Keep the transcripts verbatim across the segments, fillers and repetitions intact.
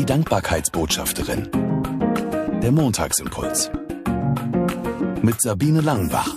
Die Dankbarkeitsbotschafterin. Der Montagsimpuls. Mit Sabine Langenbach.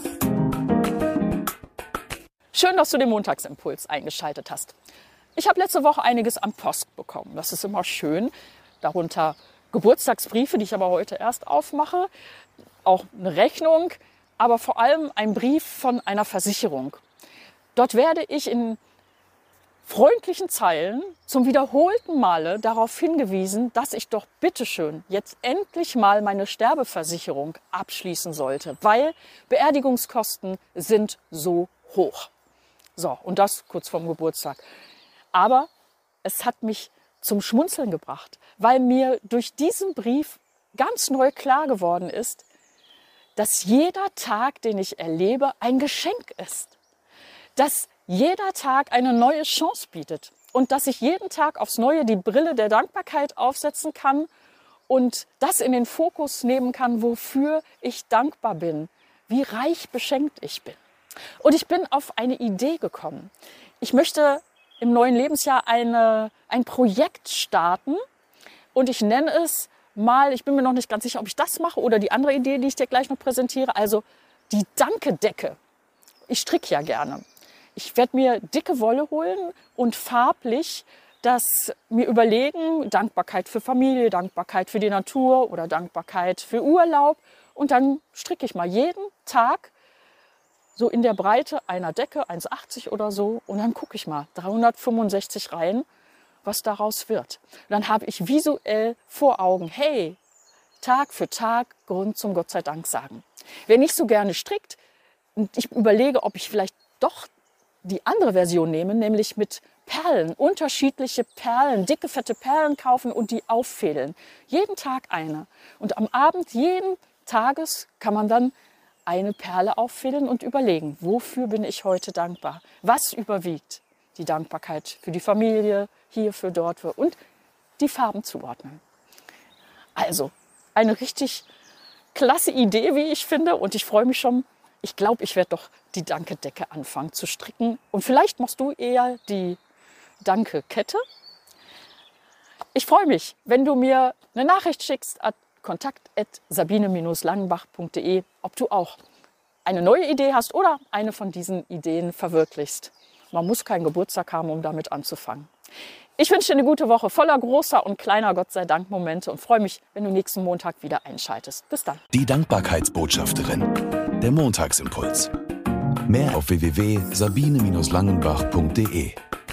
Schön, dass du den Montagsimpuls eingeschaltet hast. Ich habe letzte Woche einiges an Post bekommen. Das ist immer schön. Darunter Geburtstagsbriefe, die ich aber heute erst aufmache. Auch eine Rechnung, aber vor allem ein Brief von einer Versicherung. Dort werde ich in freundlichen Zeilen zum wiederholten Male darauf hingewiesen, dass ich doch bitteschön jetzt endlich mal meine Sterbeversicherung abschließen sollte, weil Beerdigungskosten sind so hoch. So, und das kurz vorm Geburtstag. Aber es hat mich zum Schmunzeln gebracht, weil mir durch diesen Brief ganz neu klar geworden ist, dass jeder Tag, den ich erlebe, ein Geschenk ist. Dass jeder Tag eine neue Chance bietet und dass ich jeden Tag aufs Neue die Brille der Dankbarkeit aufsetzen kann und das in den Fokus nehmen kann, wofür ich dankbar bin, wie reich beschenkt ich bin. Und ich bin auf eine Idee gekommen. Ich möchte im neuen Lebensjahr eine, ein Projekt starten und ich nenne es mal, ich bin mir noch nicht ganz sicher, ob ich das mache oder die andere Idee, die ich dir gleich noch präsentiere, also die Danke-Decke. Ich stricke ja gerne. Ich werde mir dicke Wolle holen und farblich das mir überlegen, Dankbarkeit für Familie, Dankbarkeit für die Natur oder Dankbarkeit für Urlaub. Und dann stricke ich mal jeden Tag so in der Breite einer Decke, eins achtzig oder so. Und dann gucke ich mal, dreihundertfünfundsechzig Reihen, was daraus wird. Und dann habe ich visuell vor Augen, hey, Tag für Tag Grund zum Gott sei Dank sagen. Wer nicht so gerne strickt, und ich überlege, ob ich vielleicht doch die andere Version nehme, nämlich mit Perlen, unterschiedliche Perlen, dicke, fette Perlen kaufen und die auffädeln. Jeden Tag eine. Und am Abend jeden Tages kann man dann eine Perle auffädeln und überlegen, wofür bin ich heute dankbar? Was überwiegt? Die Dankbarkeit für die Familie, hierfür, dort für und die Farben zuordnen. Also eine richtig klasse Idee, wie ich finde, und ich freue mich schon. Ich glaube, ich werde doch die Danke-Decke anfangen zu stricken. Und vielleicht machst du eher die Danke-Kette. Ich freue mich, wenn du mir eine Nachricht schickst an kontakt at sabine langenbach punkt de, ob du auch eine neue Idee hast oder eine von diesen Ideen verwirklichst. Man muss keinen Geburtstag haben, um damit anzufangen. Ich wünsche dir eine gute Woche voller großer und kleiner Gott sei Dank Momente und freue mich, wenn du nächsten Montag wieder einschaltest. Bis dann. Die Dankbarkeitsbotschafterin. Der Montagsimpuls. Mehr auf w w w punkt sabine langenbach punkt de.